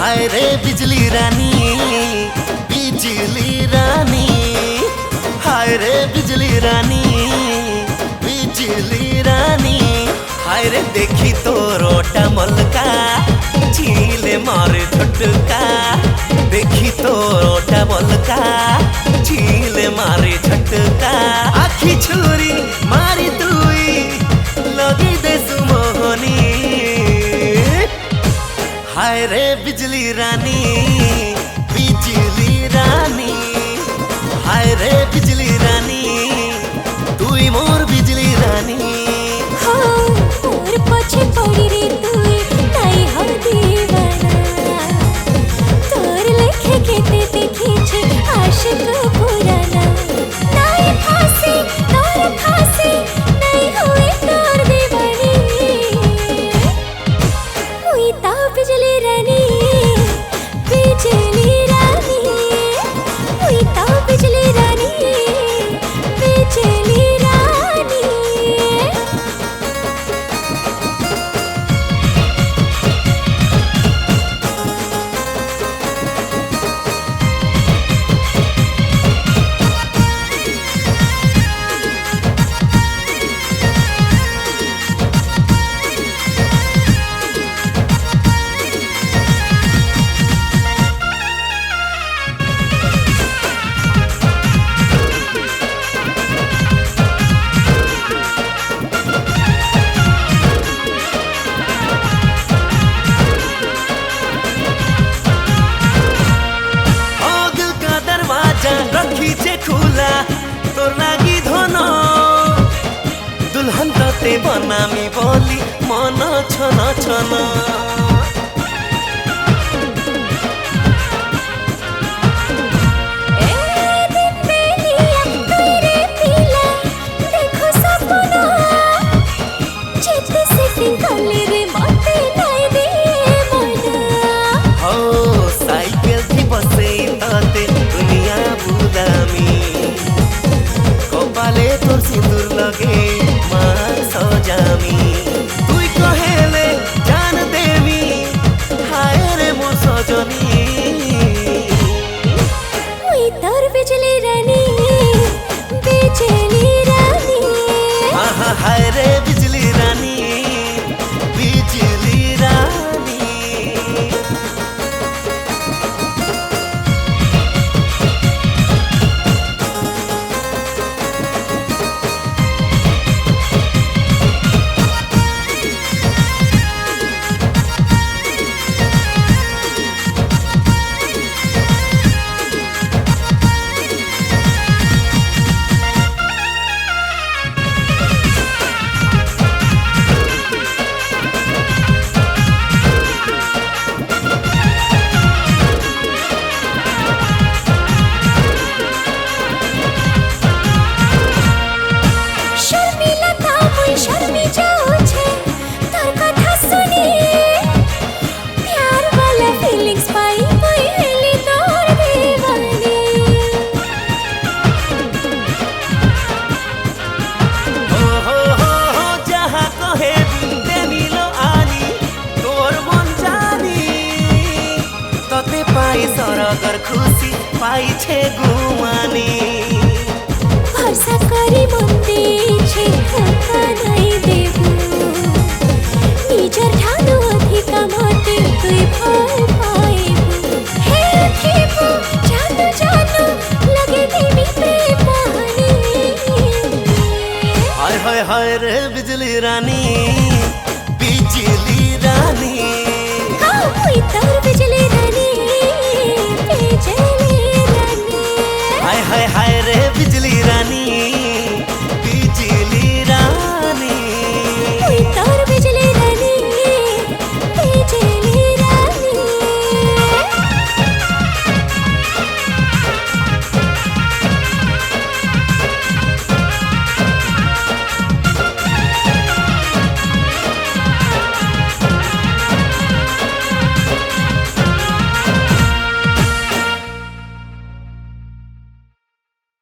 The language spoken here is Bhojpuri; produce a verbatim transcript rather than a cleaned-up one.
हाय रे बिजली रानी, बिजली रानी, हाय रे बिजली रानी, बिजली रानी। हाय रे देखी तो रोटा मलका, झीले मारे झटका। देखी तो रोटा मलका, झीले मारे झटका। आखी छुरी मारी तुई, लगी दे सुमोहनी। हाय रे बिजली रानी, बिजली रानी, हाय रे बिजली रानी, तुई मोर बिजली रानी। हाँ, मोर पछे पड़ी रे तुई, नाई हो दीवाना। तोर लेखे केते देखी छे आशिक पुराना। नाई फांसी, तोर फांसी, नाई हुई तोर दीवानी। हुई ता बिजली रानी, बिजली रानी, हुई ता बिजली रानी, बिजली रानी। रखी छे खुला तोर लागी धन, दुल्हन तते बनामी बोली मन छन छन। साइकिल थी बसे तते दुनिया बुदामी, कपाले तोर सिंदूर लगे मार सजामी। तुई कहेले जान देवी, हाय रे मोर सजनी। हुई तोर बिजली रानी, बिजली रानी। हाँ हाँ हाय रे बिजली रानी, बिजली रानी। शर्मी जाओ छे तोर कथा सुनी, प्यार वाला फीलिंग्स पाई कोई हेली तोर दीवानी। हो हो हो हो जहाँ कहे बिंदे मिलो आनी, तोर मन जानी। तते पाई सरगर खुशी पाई छे गुमानी। भरसा करी मन्दी छे धोखा नाई देबू, निजर ठानु अधिका मते तुई भल पाइबू। हे केबू जानु जानु लगे देवी प्रेम कहानी। हाय हाय हाय रे बिजली रानी,